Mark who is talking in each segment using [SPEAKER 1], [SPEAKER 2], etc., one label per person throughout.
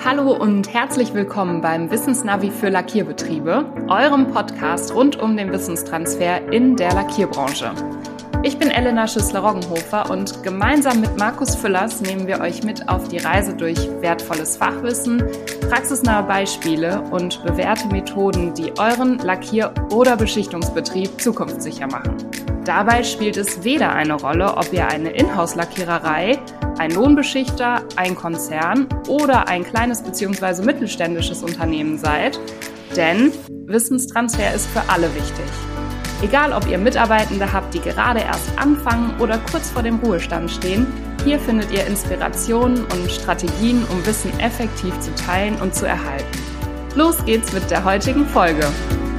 [SPEAKER 1] Hallo und herzlich willkommen beim Wissensnavi für Lackierbetriebe, eurem Podcast rund um den Wissenstransfer in der Lackierbranche. Ich bin Elena Schüssler-Roggenhofer und gemeinsam mit Markus Füllers nehmen wir euch mit auf die Reise durch wertvolles Fachwissen, praxisnahe Beispiele und bewährte Methoden, die euren Lackier- oder Beschichtungsbetrieb zukunftssicher machen. Dabei spielt es weder eine Rolle, ob ihr eine Inhouse-Lackiererei, ein Lohnbeschichter, ein Konzern oder ein kleines bzw. mittelständisches Unternehmen seid, denn Wissenstransfer ist für alle wichtig. Egal, ob ihr Mitarbeitende habt, die gerade erst anfangen oder kurz vor dem Ruhestand stehen, hier findet ihr Inspirationen und Strategien, um Wissen effektiv zu teilen und zu erhalten. Los geht's mit der heutigen Folge.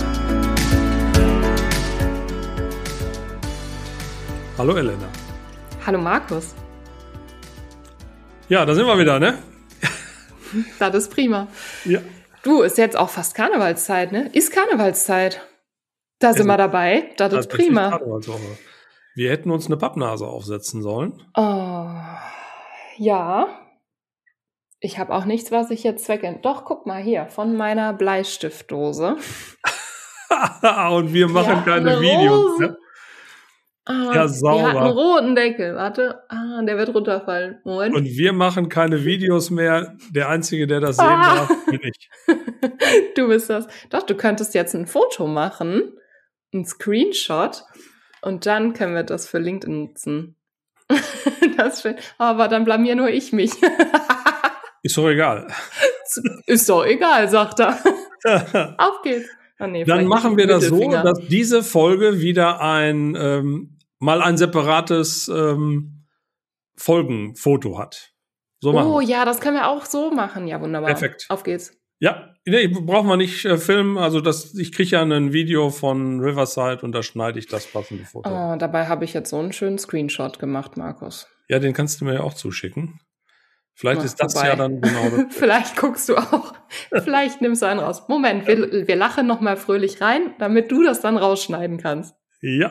[SPEAKER 2] Hallo Elena.
[SPEAKER 1] Hallo Markus.
[SPEAKER 2] Ja, da sind wir wieder, ne?
[SPEAKER 1] Das ist prima.
[SPEAKER 2] Ja.
[SPEAKER 1] Du, ist jetzt auch fast Karnevalszeit, ne? Ist Karnevalszeit. Da sind wir dabei. Das ist prima.
[SPEAKER 2] Wir hätten uns eine Pappnase aufsetzen sollen.
[SPEAKER 1] Oh, ja. Ich habe auch nichts, was ich jetzt Doch, guck mal hier, von meiner Bleistiftdose.
[SPEAKER 2] Und wir machen keine Videos. Ne? Ja, sauber.
[SPEAKER 1] Die hat einen roten Deckel. Warte, der wird runterfallen. Moment.
[SPEAKER 2] Und wir machen keine Videos mehr. Der Einzige, der das sehen darf, bin ich.
[SPEAKER 1] Du bist das. Doch, du könntest jetzt ein Foto machen, ein Screenshot, und dann können wir das für LinkedIn nutzen. Das ist schön. Aber dann blamier nur ich mich.
[SPEAKER 2] Ist doch egal.
[SPEAKER 1] Ist doch egal, sagt er. Auf geht's. Oh, nee,
[SPEAKER 2] dann machen wir das so, dass diese Folge wieder mal ein separates Folgenfoto hat. So machen
[SPEAKER 1] ja, das können wir auch so machen. Ja, wunderbar.
[SPEAKER 2] Perfekt.
[SPEAKER 1] Auf geht's.
[SPEAKER 2] Ja, nee, brauchen wir nicht filmen. Also ich kriege ja ein Video von Riverside und da schneide ich das passende Foto.
[SPEAKER 1] Oh, dabei habe ich jetzt so einen schönen Screenshot gemacht, Markus.
[SPEAKER 2] Ja, den kannst du mir ja auch zuschicken. Vielleicht ist das ja dann genau das.
[SPEAKER 1] Vielleicht guckst du auch. Vielleicht nimmst du einen raus. Moment, wir lachen noch mal fröhlich rein, damit du das dann rausschneiden kannst.
[SPEAKER 2] Ja.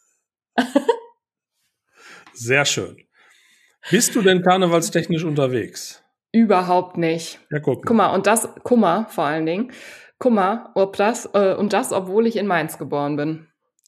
[SPEAKER 2] Sehr schön. Bist du denn karnevalstechnisch unterwegs?
[SPEAKER 1] Überhaupt nicht.
[SPEAKER 2] Ja, guck
[SPEAKER 1] mal. Kummer vor allen Dingen. Kummer, obwohl ich in Mainz geboren bin.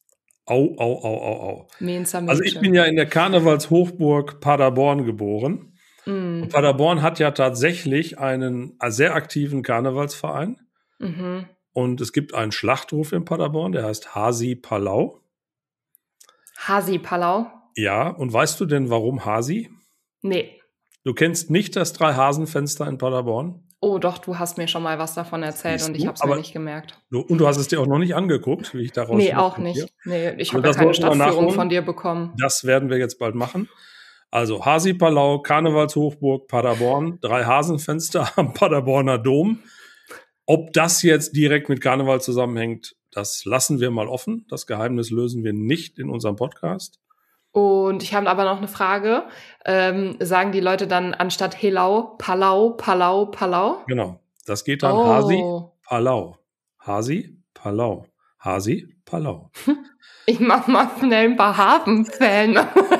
[SPEAKER 2] Au. Also ich bin ja in der Karnevalshochburg Paderborn geboren. Und Paderborn hat ja tatsächlich einen sehr aktiven Karnevalsverein.
[SPEAKER 1] Mhm.
[SPEAKER 2] Und es gibt einen Schlachtruf in Paderborn, der heißt Hasi Palau.
[SPEAKER 1] Hasi Palau?
[SPEAKER 2] Ja, und weißt du denn, warum Hasi?
[SPEAKER 1] Nee.
[SPEAKER 2] Du kennst nicht das Drei-Hasen-Fenster in Paderborn?
[SPEAKER 1] Oh doch, du hast mir schon mal was davon erzählt. Siehst und ich habe es mir nicht gemerkt.
[SPEAKER 2] Und du hast es dir auch noch nicht angeguckt, wie ich daraus
[SPEAKER 1] Nee, auch nicht. Nee, ich habe ja keine Stadtführung von dir bekommen.
[SPEAKER 2] Das werden wir jetzt bald machen. Also Hasi Palau, Karnevalshochburg Paderborn, Drei-Hasen-Fenster am Paderborner Dom. Ob das jetzt direkt mit Karneval zusammenhängt, das lassen wir mal offen. Das Geheimnis lösen wir nicht in unserem Podcast.
[SPEAKER 1] Und ich habe aber noch eine Frage. Sagen die Leute dann anstatt Helau, Palau?
[SPEAKER 2] Genau, das geht dann Hasi Palau. Hasi Palau. Hasi Palau.
[SPEAKER 1] Ich mach mal schnell ein paar Hafenfällen.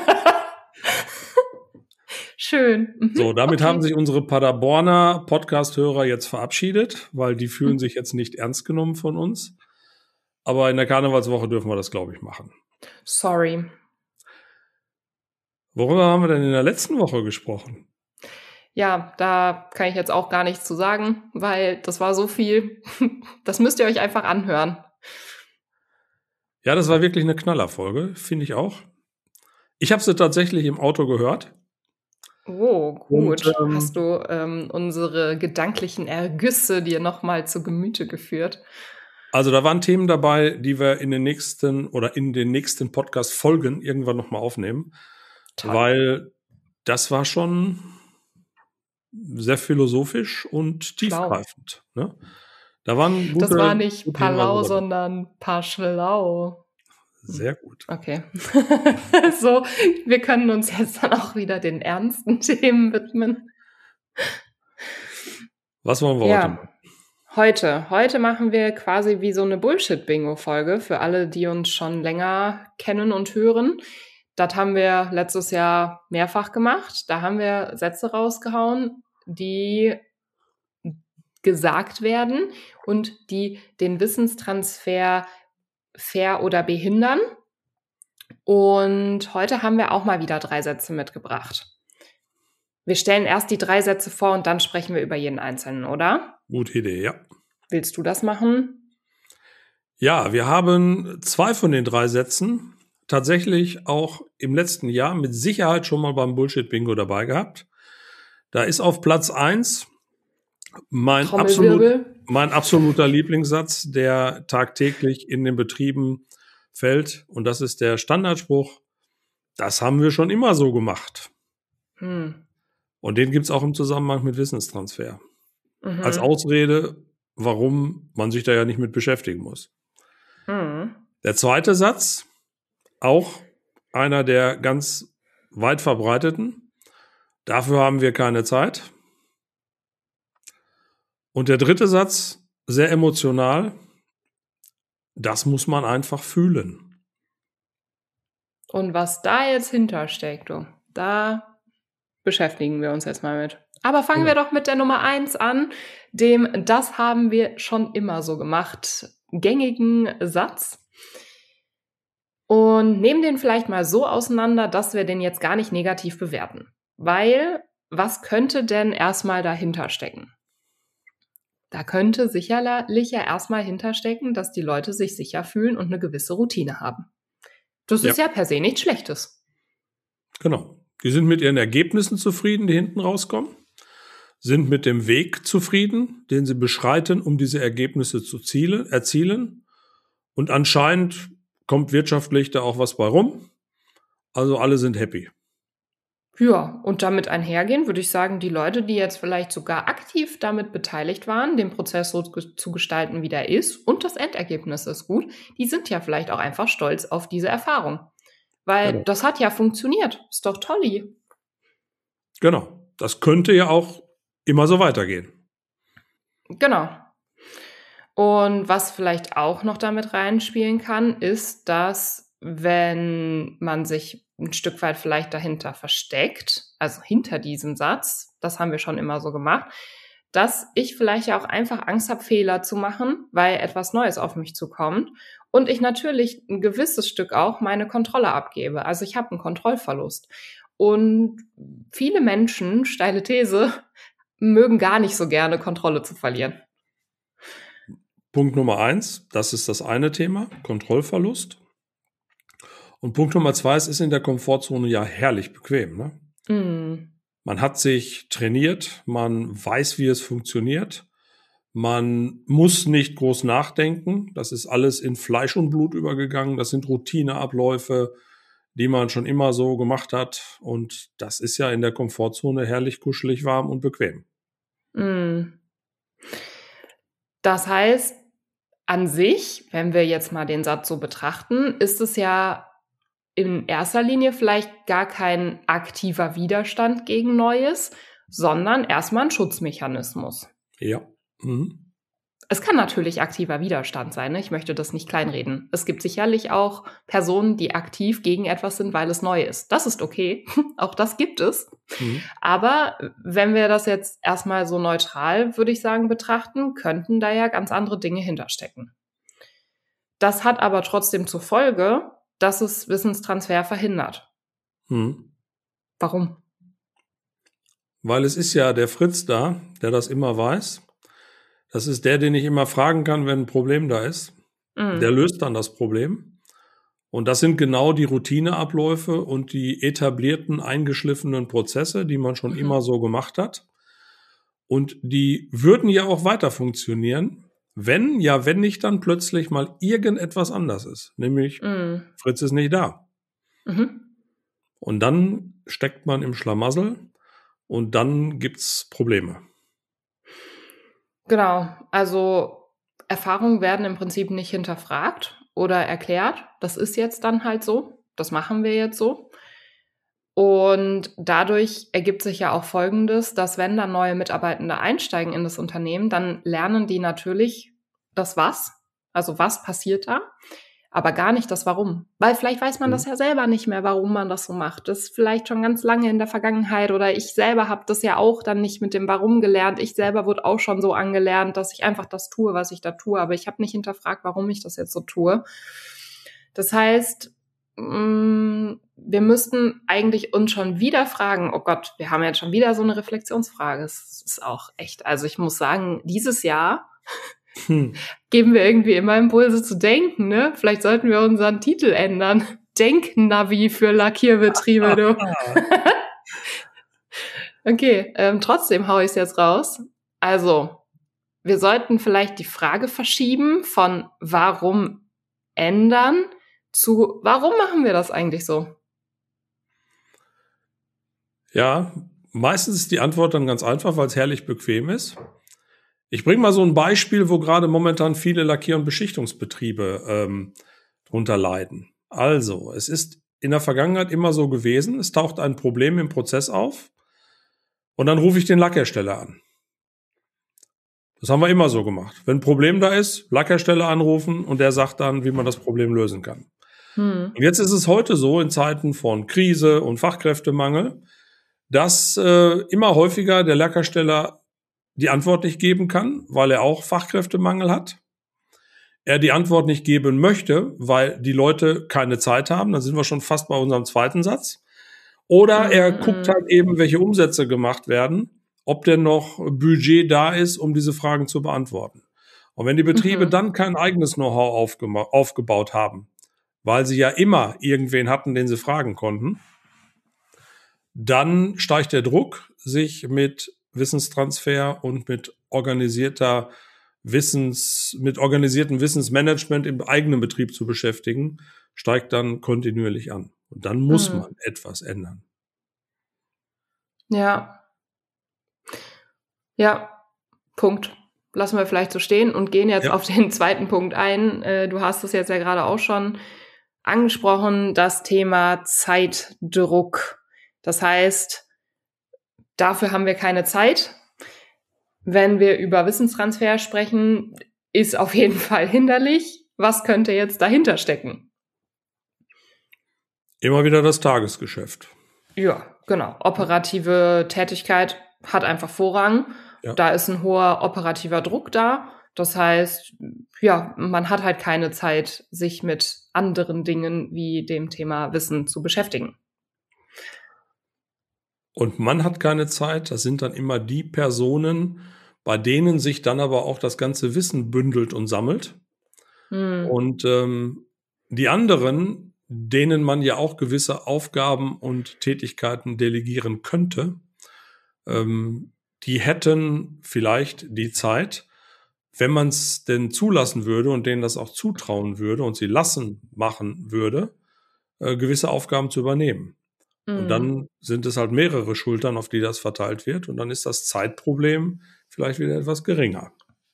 [SPEAKER 1] Schön.
[SPEAKER 2] So, damit haben sich unsere Paderborner Podcast-Hörer jetzt verabschiedet, weil die fühlen sich jetzt nicht ernst genommen von uns. Aber in der Karnevalswoche dürfen wir das, glaube ich, machen.
[SPEAKER 1] Sorry.
[SPEAKER 2] Worüber haben wir denn in der letzten Woche gesprochen?
[SPEAKER 1] Ja, da kann ich jetzt auch gar nichts zu sagen, weil das war so viel. Das müsst ihr euch einfach anhören.
[SPEAKER 2] Ja, das war wirklich eine Knallerfolge, finde ich auch. Ich habe sie tatsächlich im Auto gehört.
[SPEAKER 1] Oh, gut. Und, hast du unsere gedanklichen Ergüsse dir nochmal zu Gemüte geführt?
[SPEAKER 2] Also da waren Themen dabei, die wir in den nächsten Podcast-Folgen irgendwann nochmal aufnehmen. Toll. Weil das war schon sehr philosophisch und tiefgreifend. Ne? Da waren gute,
[SPEAKER 1] das war nicht Palau, sondern Paschlau.
[SPEAKER 2] Sehr gut.
[SPEAKER 1] Okay. So, wir können uns jetzt dann auch wieder den ernsten Themen widmen.
[SPEAKER 2] Was wollen wir heute machen?
[SPEAKER 1] Heute machen wir quasi wie so eine Bullshit-Bingo-Folge für alle, die uns schon länger kennen und hören. Das haben wir letztes Jahr mehrfach gemacht. Da haben wir Sätze rausgehauen, die gesagt werden und die den Wissenstransfer fair oder behindern. Und heute haben wir auch mal wieder 3 Sätze mitgebracht. Wir stellen erst die 3 Sätze vor und dann sprechen wir über jeden einzelnen, oder?
[SPEAKER 2] Gute Idee, ja.
[SPEAKER 1] Willst du das machen?
[SPEAKER 2] Ja, wir haben 2 von den 3 Sätzen tatsächlich auch im letzten Jahr mit Sicherheit schon mal beim Bullshit-Bingo dabei gehabt. Da ist auf Platz 1 mein absoluter Lieblingssatz, der tagtäglich in den Betrieben fällt. Und das ist der Standardspruch: Das haben wir schon immer so gemacht. Und den gibt es auch im Zusammenhang mit Wissenstransfer. Als Ausrede, warum man sich da ja nicht mit beschäftigen muss. Der zweite Satz, auch einer der ganz weit verbreiteten: Dafür haben wir keine Zeit. Und der dritte Satz, sehr emotional: Das muss man einfach fühlen.
[SPEAKER 1] Und was da jetzt hintersteckt, da beschäftigen wir uns jetzt mal mit. Aber fangen wir doch mit der Nummer 1 an, dem "Das haben wir schon immer so gemacht" gängigen Satz. Und nehmen den vielleicht mal so auseinander, dass wir den jetzt gar nicht negativ bewerten. Weil, was könnte denn erstmal dahinter stecken? Da könnte sicherlich ja erstmal hinterstecken, dass die Leute sich sicher fühlen und eine gewisse Routine haben. Das ist ja per se nichts Schlechtes.
[SPEAKER 2] Genau. Die sind mit ihren Ergebnissen zufrieden, die hinten rauskommen, sind mit dem Weg zufrieden, den sie beschreiten, um diese Ergebnisse zu erzielen. Und anscheinend kommt wirtschaftlich da auch was bei rum. Also alle sind happy.
[SPEAKER 1] Ja, und damit einhergehen würde ich sagen, die Leute, die jetzt vielleicht sogar aktiv damit beteiligt waren, den Prozess so zu gestalten, wie der ist, und das Endergebnis ist gut, die sind ja vielleicht auch einfach stolz auf diese Erfahrung. Weil das hat ja funktioniert. Ist doch tolli.
[SPEAKER 2] Genau. Das könnte ja auch immer so weitergehen.
[SPEAKER 1] Genau. Und was vielleicht auch noch damit reinspielen kann, ist, dass wenn man sich ein Stück weit vielleicht dahinter versteckt, also hinter diesem Satz, das haben wir schon immer so gemacht, dass ich vielleicht ja auch einfach Angst habe, Fehler zu machen, weil etwas Neues auf mich zukommt und ich natürlich ein gewisses Stück auch meine Kontrolle abgebe. Also ich habe einen Kontrollverlust. Und viele Menschen, steile These, mögen gar nicht so gerne Kontrolle zu verlieren.
[SPEAKER 2] Punkt Nummer 1, das ist das eine Thema, Kontrollverlust. Und Punkt Nummer 2, es ist in der Komfortzone ja herrlich bequem. Ne? Man hat sich trainiert, man weiß, wie es funktioniert. Man muss nicht groß nachdenken. Das ist alles in Fleisch und Blut übergegangen. Das sind Routineabläufe, die man schon immer so gemacht hat. Und das ist ja in der Komfortzone herrlich kuschelig, warm und bequem.
[SPEAKER 1] Das heißt, an sich, wenn wir jetzt mal den Satz so betrachten, ist es ja in erster Linie vielleicht gar kein aktiver Widerstand gegen Neues, sondern erstmal ein Schutzmechanismus.
[SPEAKER 2] Ja.
[SPEAKER 1] Es kann natürlich aktiver Widerstand sein, ne? Ich möchte das nicht kleinreden. Es gibt sicherlich auch Personen, die aktiv gegen etwas sind, weil es neu ist. Das ist okay. Auch das gibt es. Aber wenn wir das jetzt erstmal so neutral, würde ich sagen, betrachten, könnten da ja ganz andere Dinge hinterstecken. Das hat aber trotzdem zur Folge, dass es Wissenstransfer verhindert. Warum?
[SPEAKER 2] Weil es ist ja der Fritz da, der das immer weiß. Das ist der, den ich immer fragen kann, wenn ein Problem da ist. Der löst dann das Problem. Und das sind genau die Routineabläufe und die etablierten, eingeschliffenen Prozesse, die man schon immer so gemacht hat. Und die würden ja auch weiter funktionieren, wenn nicht dann plötzlich mal irgendetwas anders ist. Nämlich, Fritz ist nicht da. Und dann steckt man im Schlamassel und dann gibt's Probleme.
[SPEAKER 1] Genau, also Erfahrungen werden im Prinzip nicht hinterfragt oder erklärt. Das ist jetzt dann halt so. Das machen wir jetzt so. Und dadurch ergibt sich ja auch Folgendes, dass wenn dann neue Mitarbeitende einsteigen in das Unternehmen, dann lernen die natürlich das Was. Also was passiert da? aber gar nicht das Warum. Weil vielleicht weiß man das ja selber nicht mehr, warum man das so macht. Das ist vielleicht schon ganz lange in der Vergangenheit oder ich selber habe das ja auch dann nicht mit dem Warum gelernt. Ich selber wurde auch schon so angelernt, dass ich einfach das tue, was ich da tue, aber ich habe nicht hinterfragt, warum ich das jetzt so tue. Das heißt, wir müssten eigentlich uns schon wieder fragen, oh Gott, wir haben jetzt schon wieder so eine Reflexionsfrage. Es ist auch echt, also ich muss sagen, dieses Jahr geben wir irgendwie immer Impulse zu denken, ne? Vielleicht sollten wir unseren Titel ändern. Denknavi für Lackierbetriebe, du. Okay, trotzdem hau ich es jetzt raus. Also, wir sollten vielleicht die Frage verschieben von warum ändern zu warum machen wir das eigentlich so?
[SPEAKER 2] Ja, meistens ist die Antwort dann ganz einfach, weil es herrlich bequem ist. Ich bringe mal so ein Beispiel, wo gerade momentan viele Lackier- und Beschichtungsbetriebe drunter leiden. Also, es ist in der Vergangenheit immer so gewesen, es taucht ein Problem im Prozess auf und dann rufe ich den Lackhersteller an. Das haben wir immer so gemacht. Wenn ein Problem da ist, Lackhersteller anrufen und der sagt dann, wie man das Problem lösen kann. Und jetzt ist es heute so, in Zeiten von Krise und Fachkräftemangel, dass immer häufiger der Lackhersteller die Antwort nicht geben kann, weil er auch Fachkräftemangel hat. Er die Antwort nicht geben möchte, weil die Leute keine Zeit haben. Dann sind wir schon fast bei unserem zweiten Satz. Oder er guckt halt eben, welche Umsätze gemacht werden, ob denn noch Budget da ist, um diese Fragen zu beantworten. Und wenn die Betriebe dann kein eigenes Know-how aufgebaut haben, weil sie ja immer irgendwen hatten, den sie fragen konnten, dann steigt der Druck, sich mit Wissenstransfer und mit organisiertem Wissensmanagement im eigenen Betrieb zu beschäftigen, steigt dann kontinuierlich an. Und dann muss man etwas ändern.
[SPEAKER 1] Ja. Ja, Punkt. Lassen wir vielleicht so stehen und gehen jetzt auf den zweiten Punkt ein. Du hast es jetzt ja gerade auch schon angesprochen, das Thema Zeitdruck. Das heißt, dafür haben wir keine Zeit. Wenn wir über Wissenstransfer sprechen, ist auf jeden Fall hinderlich. Was könnte jetzt dahinter stecken?
[SPEAKER 2] Immer wieder das Tagesgeschäft.
[SPEAKER 1] Ja, genau. Operative Tätigkeit hat einfach Vorrang. Ja. Da ist ein hoher operativer Druck da. Das heißt, ja, man hat halt keine Zeit, sich mit anderen Dingen wie dem Thema Wissen zu beschäftigen.
[SPEAKER 2] Und man hat keine Zeit, das sind dann immer die Personen, bei denen sich dann aber auch das ganze Wissen bündelt und sammelt. Und die anderen, denen man ja auch gewisse Aufgaben und Tätigkeiten delegieren könnte, die hätten vielleicht die Zeit, wenn man es denn zulassen würde und denen das auch zutrauen würde und sie machen würde, gewisse Aufgaben zu übernehmen. Und dann sind es halt mehrere Schultern, auf die das verteilt wird. Und dann ist das Zeitproblem vielleicht wieder etwas geringer.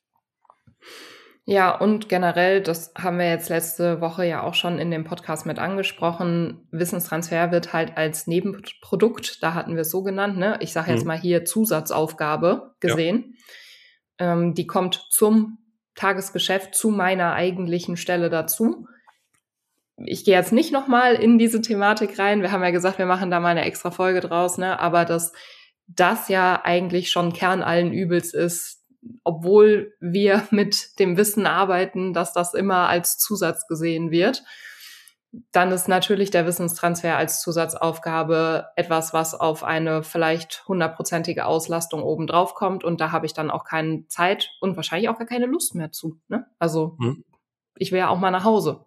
[SPEAKER 1] Ja, und generell, das haben wir jetzt letzte Woche ja auch schon in dem Podcast mit angesprochen, Wissenstransfer wird halt als Nebenprodukt, da hatten wir es so genannt, ne? Ich sage jetzt mal hier Zusatzaufgabe gesehen. Ja. Die kommt zum Tagesgeschäft, zu meiner eigentlichen Stelle dazu. Ich gehe jetzt nicht nochmal in diese Thematik rein. Wir haben ja gesagt, wir machen da mal eine extra Folge draus, ne? Aber dass das ja eigentlich schon Kern allen Übels ist, obwohl wir mit dem Wissen arbeiten, dass das immer als Zusatz gesehen wird, dann ist natürlich der Wissenstransfer als Zusatzaufgabe etwas, was auf eine vielleicht 100%ige Auslastung obendrauf kommt. Und da habe ich dann auch keine Zeit und wahrscheinlich auch gar keine Lust mehr zu, ne? Also ich will ja auch mal nach Hause.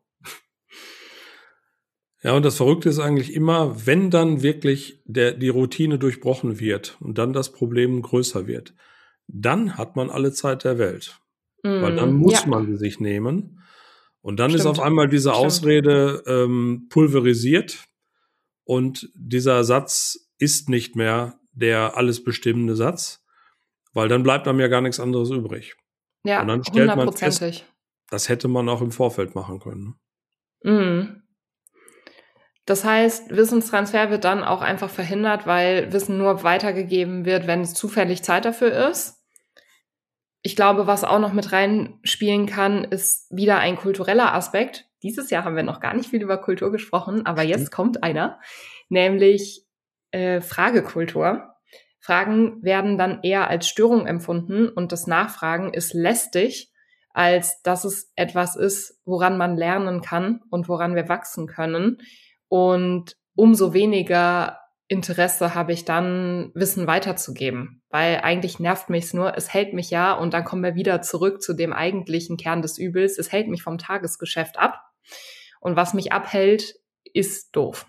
[SPEAKER 2] Ja, und das Verrückte ist eigentlich immer, wenn dann wirklich die Routine durchbrochen wird und dann das Problem größer wird, dann hat man alle Zeit der Welt. Weil dann muss man sie sich nehmen. Und dann ist auf einmal diese Ausrede pulverisiert und dieser Satz ist nicht mehr der alles bestimmende Satz, weil dann bleibt einem ja gar nichts anderes übrig.
[SPEAKER 1] Ja,
[SPEAKER 2] und dann stellt man fest, das hätte man auch im Vorfeld machen können.
[SPEAKER 1] Das heißt, Wissenstransfer wird dann auch einfach verhindert, weil Wissen nur weitergegeben wird, wenn es zufällig Zeit dafür ist. Ich glaube, was auch noch mit reinspielen kann, ist wieder ein kultureller Aspekt. dieses Jahr haben wir noch gar nicht viel über Kultur gesprochen, aber jetzt kommt einer, nämlich Fragekultur. Fragen werden dann eher als Störung empfunden und das Nachfragen ist lästig, als dass es etwas ist, woran man lernen kann und woran wir wachsen können. Und umso weniger Interesse habe ich dann, Wissen weiterzugeben, weil eigentlich nervt mich es nur, es hält mich ja, und dann kommen wir wieder zurück zu dem eigentlichen Kern des Übels, es hält mich vom Tagesgeschäft ab und was mich abhält, ist doof.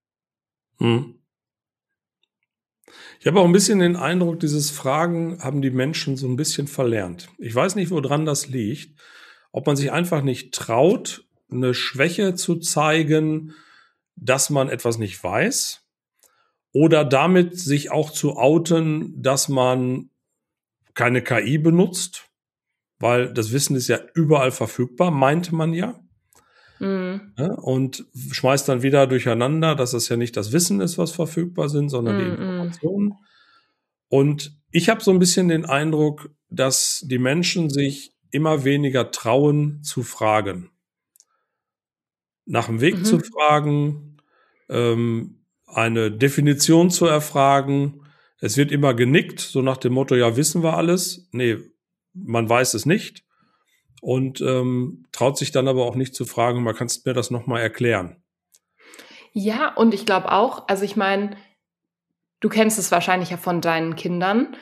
[SPEAKER 2] Ich habe auch ein bisschen den Eindruck, dieses Fragen haben die Menschen so ein bisschen verlernt. Ich weiß nicht, woran das liegt, ob man sich einfach nicht traut, eine Schwäche zu zeigen, dass man etwas nicht weiß, oder damit sich auch zu outen, dass man keine KI benutzt, weil das Wissen ist ja überall verfügbar, meinte man ja. Ja, und schmeißt dann wieder durcheinander, dass es ja nicht das Wissen ist, was verfügbar sind, sondern die Informationen. Und ich habe so ein bisschen den Eindruck, dass die Menschen sich immer weniger trauen zu fragen. Nach dem Weg zu fragen, eine Definition zu erfragen. Es wird immer genickt, so nach dem Motto, ja, wissen wir alles? Nee, man weiß es nicht. Und traut sich dann aber auch nicht zu fragen, man kannst mir das nochmal erklären.
[SPEAKER 1] Ja, und ich glaube auch, also ich meine, du kennst es wahrscheinlich ja von deinen Kindern,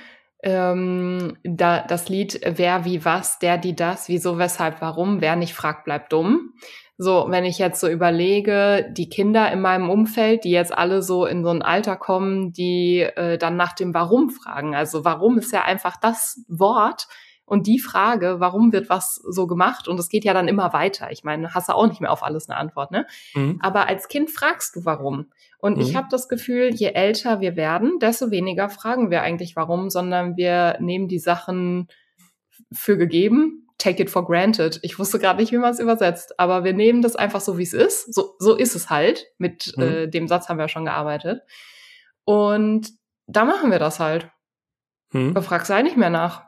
[SPEAKER 1] das Lied Wer, wie, was, der, die, das, wieso, weshalb, warum, wer nicht fragt, bleibt dumm. So, wenn ich jetzt so überlege, die Kinder in meinem Umfeld, die jetzt alle so in so ein Alter kommen, die dann nach dem Warum fragen. Also warum ist ja einfach das Wort und die Frage, warum wird was so gemacht? Und es geht ja dann immer weiter. Ich meine, hast du auch nicht mehr auf alles eine Antwort, ne? Aber als Kind fragst du warum. Und ich habe das Gefühl, je älter wir werden, desto weniger fragen wir eigentlich warum, sondern wir nehmen die Sachen für gegeben. Take it for granted. Ich wusste gerade nicht, wie man es übersetzt, aber wir nehmen das einfach so, wie es ist. So ist es halt. Mit dem Satz haben wir ja schon gearbeitet. Und da machen wir das halt. Du fragst eigentlich nicht mehr nach.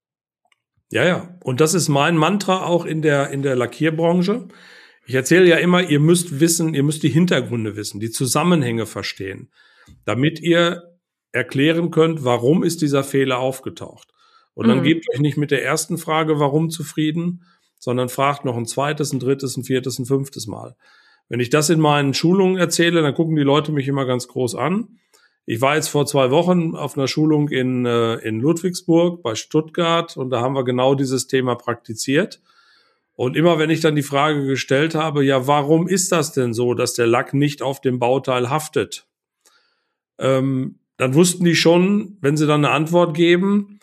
[SPEAKER 2] Ja. Und das ist mein Mantra auch in der Lackierbranche. Ich erzähle ja immer, ihr müsst wissen, ihr müsst die Hintergründe wissen, die Zusammenhänge verstehen, damit ihr erklären könnt, warum ist dieser Fehler aufgetaucht. Und dann gebt euch nicht mit der ersten Frage, warum, zufrieden, sondern fragt noch ein zweites, ein drittes, ein viertes, ein fünftes Mal. Wenn ich das in meinen Schulungen erzähle, dann gucken die Leute mich immer ganz groß an. Ich war jetzt vor 2 Wochen auf einer Schulung in Ludwigsburg bei Stuttgart und da haben wir genau dieses Thema praktiziert. Und immer wenn ich dann die Frage gestellt habe, ja, warum ist das denn so, dass der Lack nicht auf dem Bauteil haftet? Dann wussten die schon, wenn sie dann eine Antwort geben,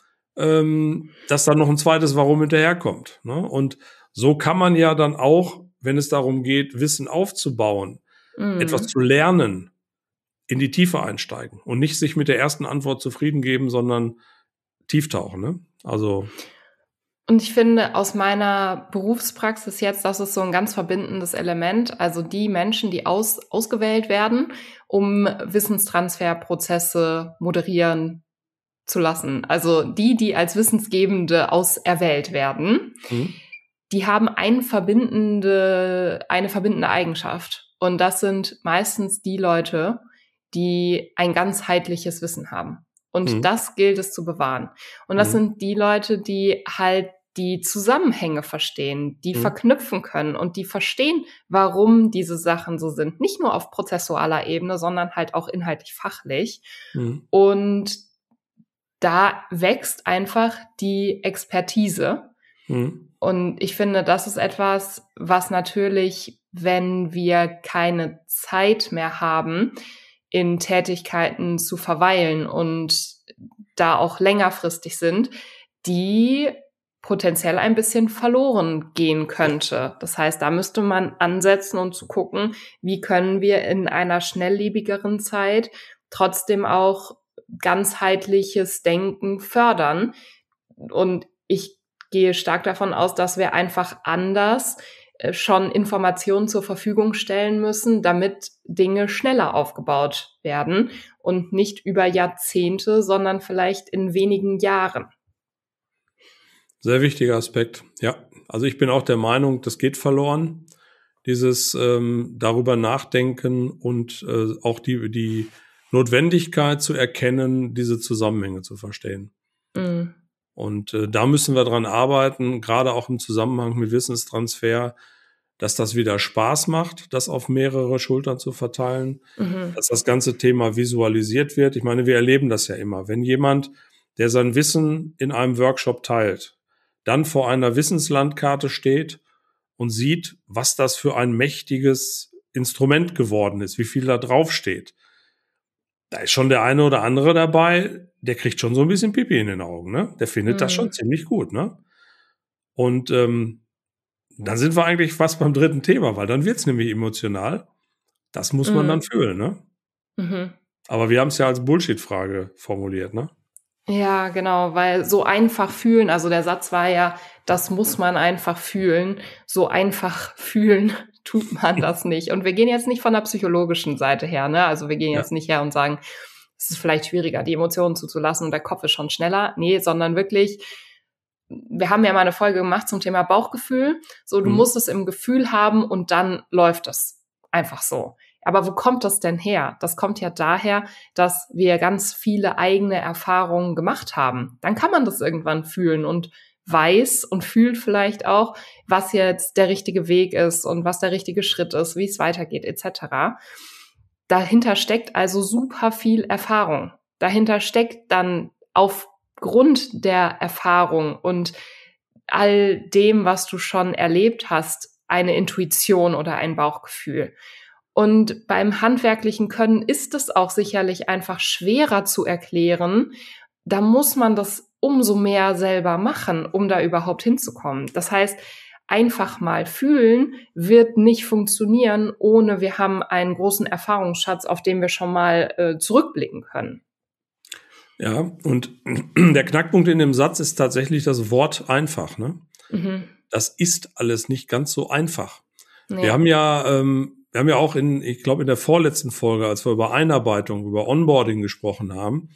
[SPEAKER 2] dass dann noch ein zweites Warum hinterherkommt. Ne? Und so kann man ja dann auch, wenn es darum geht, Wissen aufzubauen, etwas zu lernen, in die Tiefe einsteigen und nicht sich mit der ersten Antwort zufrieden geben, sondern tieftauchen. Ne? Also.
[SPEAKER 1] Und ich finde, aus meiner Berufspraxis jetzt, das ist so ein ganz verbindendes Element. Also die Menschen, die ausgewählt werden, um Wissenstransferprozesse moderieren zu lassen. Also die als Wissensgebende auserwählt werden, die haben eine verbindende Eigenschaft. Und das sind meistens die Leute, die ein ganzheitliches Wissen haben. Und das gilt es zu bewahren. Und das sind die Leute, die halt die Zusammenhänge verstehen, die verknüpfen können und die verstehen, warum diese Sachen so sind. Nicht nur auf prozessualer Ebene, sondern halt auch inhaltlich fachlich. Und da wächst einfach die Expertise. Und ich finde, das ist etwas, was natürlich, wenn wir keine Zeit mehr haben, in Tätigkeiten zu verweilen und da auch längerfristig sind, die potenziell ein bisschen verloren gehen könnte. Das heißt, da müsste man ansetzen und zu gucken, wie können wir in einer schnelllebigeren Zeit trotzdem auch ganzheitliches Denken fördern. Und ich gehe stark davon aus, dass wir einfach anders schon Informationen zur Verfügung stellen müssen, damit Dinge schneller aufgebaut werden und nicht über Jahrzehnte, sondern vielleicht in wenigen Jahren.
[SPEAKER 2] Sehr wichtiger Aspekt. Ja, also ich bin auch der Meinung, das geht verloren. dieses darüber nachdenken und auch die Notwendigkeit zu erkennen, diese Zusammenhänge zu verstehen.
[SPEAKER 1] Mhm.
[SPEAKER 2] Und da müssen wir dran arbeiten, gerade auch im Zusammenhang mit Wissenstransfer, dass das wieder Spaß macht, das auf mehrere Schultern zu verteilen, dass das ganze Thema visualisiert wird. Ich meine, wir erleben das ja immer. Wenn jemand, der sein Wissen in einem Workshop teilt, dann vor einer Wissenslandkarte steht und sieht, was das für ein mächtiges Instrument geworden ist, wie viel da drauf steht. Da ist schon der eine oder andere dabei, der kriegt schon so ein bisschen Pipi in den Augen, ne? Der findet das schon ziemlich gut, ne? Und dann sind wir eigentlich fast beim dritten Thema, weil dann wird's nämlich emotional. Das muss man dann fühlen, ne? Aber wir haben es ja als Bullshit-Frage formuliert, ne?
[SPEAKER 1] Ja, genau, weil so einfach fühlen, also der Satz war ja, das muss man einfach fühlen. So einfach fühlen tut man das nicht. Und wir gehen jetzt nicht von der psychologischen Seite her, ne? Also wir gehen jetzt nicht her und sagen, es ist vielleicht schwieriger, die Emotionen zuzulassen und der Kopf ist schon schneller. Nee, sondern wirklich, wir haben ja mal eine Folge gemacht zum Thema Bauchgefühl. So, du musst es im Gefühl haben und dann läuft es einfach so. Aber wo kommt das denn her? Das kommt ja daher, dass wir ganz viele eigene Erfahrungen gemacht haben. Dann kann man das irgendwann fühlen und weiß und fühlt vielleicht auch, was jetzt der richtige Weg ist und was der richtige Schritt ist, wie es weitergeht, etc. Dahinter steckt also super viel Erfahrung. Dahinter steckt dann aufgrund der Erfahrung und all dem, was du schon erlebt hast, eine Intuition oder ein Bauchgefühl. Und beim handwerklichen Können ist es auch sicherlich einfach schwerer zu erklären. Da muss man das umso mehr selber machen, um da überhaupt hinzukommen. Das heißt, einfach mal fühlen wird nicht funktionieren, ohne wir haben einen großen Erfahrungsschatz, auf den wir schon mal zurückblicken können.
[SPEAKER 2] Ja, und der Knackpunkt in dem Satz ist tatsächlich das Wort einfach, ne? Das ist alles nicht ganz so einfach. Nee. Wir haben ja auch ich glaube in der vorletzten Folge, als wir über Einarbeitung, über Onboarding gesprochen haben,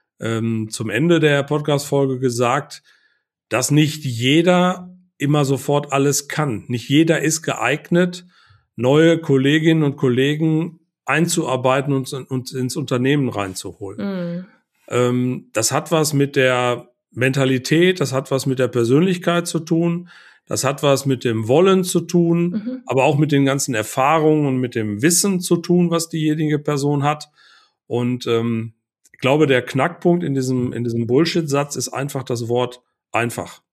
[SPEAKER 2] zum Ende der Podcast-Folge gesagt, dass nicht jeder immer sofort alles kann. Nicht jeder ist geeignet, neue Kolleginnen und Kollegen einzuarbeiten und ins Unternehmen reinzuholen. Das hat was mit der Mentalität, das hat was mit der Persönlichkeit zu tun, das hat was mit dem Wollen zu tun, aber auch mit den ganzen Erfahrungen und mit dem Wissen zu tun, was diejenige Person hat. Und ich glaube, der Knackpunkt in diesem Bullshit-Satz ist einfach das Wort einfach.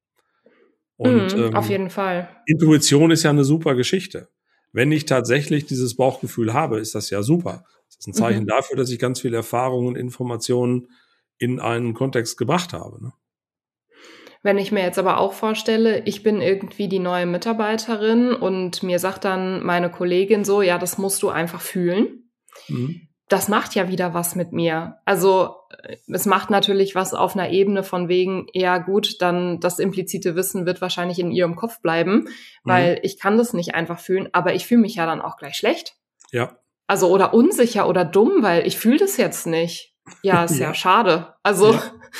[SPEAKER 2] Und
[SPEAKER 1] auf jeden Fall.
[SPEAKER 2] Intuition ist ja eine super Geschichte. Wenn ich tatsächlich dieses Bauchgefühl habe, ist das ja super. Das ist ein Zeichen dafür, dass ich ganz viel Erfahrung und Informationen in einen Kontext gebracht habe, ne?
[SPEAKER 1] Wenn ich mir jetzt aber auch vorstelle, ich bin irgendwie die neue Mitarbeiterin und mir sagt dann meine Kollegin so, ja, das musst du einfach fühlen. Das macht ja wieder was mit mir. Also es macht natürlich was auf einer Ebene von wegen, ja gut, dann das implizite Wissen wird wahrscheinlich in ihrem Kopf bleiben, weil ich kann das nicht einfach fühlen, aber ich fühle mich ja dann auch gleich schlecht.
[SPEAKER 2] Ja.
[SPEAKER 1] Also oder unsicher oder dumm, weil ich fühle das jetzt nicht. Ja, ist ja schade. Also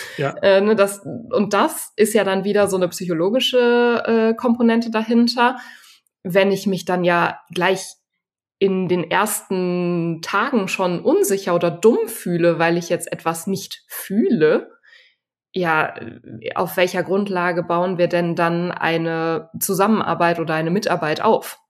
[SPEAKER 1] das ist ja dann wieder so eine psychologische Komponente dahinter. Wenn ich mich dann ja gleich in den ersten Tagen schon unsicher oder dumm fühle, weil ich jetzt etwas nicht fühle, ja, auf welcher Grundlage bauen wir denn dann eine Zusammenarbeit oder eine Mitarbeit auf?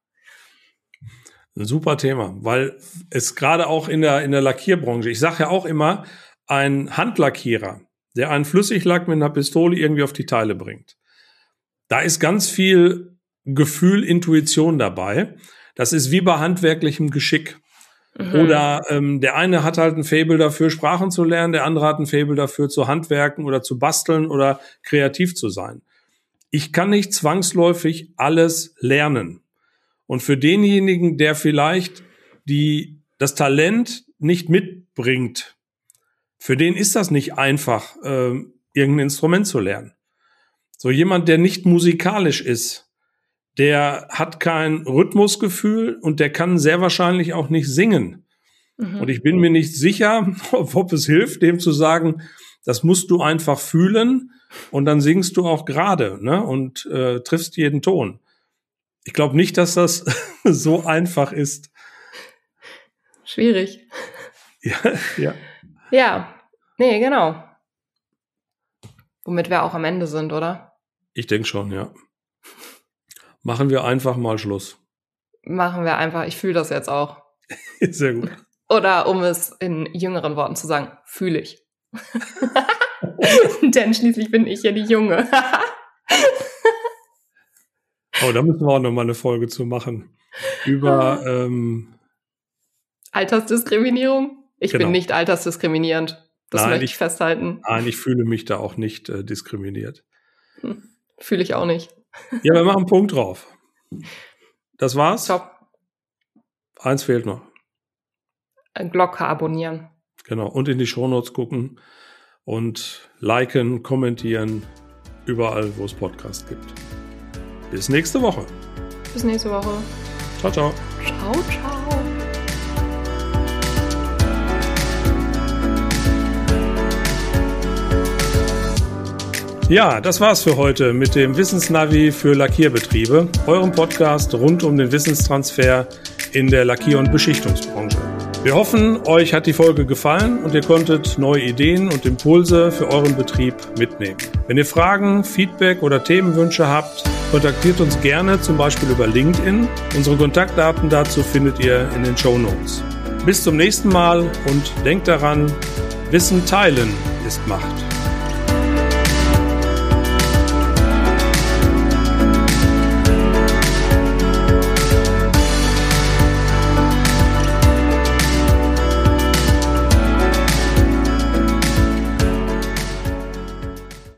[SPEAKER 2] Ein super Thema, weil es gerade auch in der Lackierbranche, ich sage ja auch immer, ein Handlackierer, der einen Flüssiglack mit einer Pistole irgendwie auf die Teile bringt, da ist ganz viel Gefühl, Intuition dabei. Das ist wie bei handwerklichem Geschick. Oder der eine hat halt ein Faible dafür, Sprachen zu lernen, der andere hat ein Faible dafür, zu handwerken oder zu basteln oder kreativ zu sein. Ich kann nicht zwangsläufig alles lernen. Und für denjenigen, der vielleicht das Talent nicht mitbringt, für den ist das nicht einfach, irgendein Instrument zu lernen. So jemand, der nicht musikalisch ist, der hat kein Rhythmusgefühl und der kann sehr wahrscheinlich auch nicht singen. Und ich bin mir nicht sicher, ob es hilft, dem zu sagen, das musst du einfach fühlen und dann singst du auch gerade, ne, und triffst jeden Ton. Ich glaube nicht, dass das so einfach ist.
[SPEAKER 1] Schwierig.
[SPEAKER 2] Ja.
[SPEAKER 1] Ja, nee, genau. Womit wir auch am Ende sind, oder?
[SPEAKER 2] Ich denke schon, ja. Machen wir einfach mal Schluss.
[SPEAKER 1] Machen wir einfach, ich fühle das jetzt auch.
[SPEAKER 2] Sehr gut.
[SPEAKER 1] Oder um es in jüngeren Worten zu sagen, fühle ich. Denn schließlich bin ich ja die Junge.
[SPEAKER 2] Oh, da müssen wir auch nochmal eine Folge zu machen. Über
[SPEAKER 1] Altersdiskriminierung? Ich bin nicht altersdiskriminierend. Das möchte ich festhalten.
[SPEAKER 2] Nein, ich fühle mich da auch nicht diskriminiert.
[SPEAKER 1] Fühle ich auch nicht.
[SPEAKER 2] Ja, wir machen einen Punkt drauf. Das war's.
[SPEAKER 1] Top.
[SPEAKER 2] Eins fehlt noch.
[SPEAKER 1] Glocke abonnieren.
[SPEAKER 2] Genau, und in die Shownotes gucken und liken, kommentieren, überall, wo es Podcasts gibt. Bis nächste Woche.
[SPEAKER 1] Bis nächste Woche.
[SPEAKER 2] Ciao, ciao.
[SPEAKER 1] Ciao, ciao.
[SPEAKER 2] Ja, das war's für heute mit dem Wissensnavi für Lackierbetriebe, eurem Podcast rund um den Wissenstransfer in der Lackier- und Beschichtungsbranche. Wir hoffen, euch hat die Folge gefallen und ihr konntet neue Ideen und Impulse für euren Betrieb mitnehmen. Wenn ihr Fragen, Feedback oder Themenwünsche habt, kontaktiert uns gerne, zum Beispiel über LinkedIn. Unsere Kontaktdaten dazu findet ihr in den Shownotes. Bis zum nächsten Mal und denkt daran, Wissen teilen ist Macht.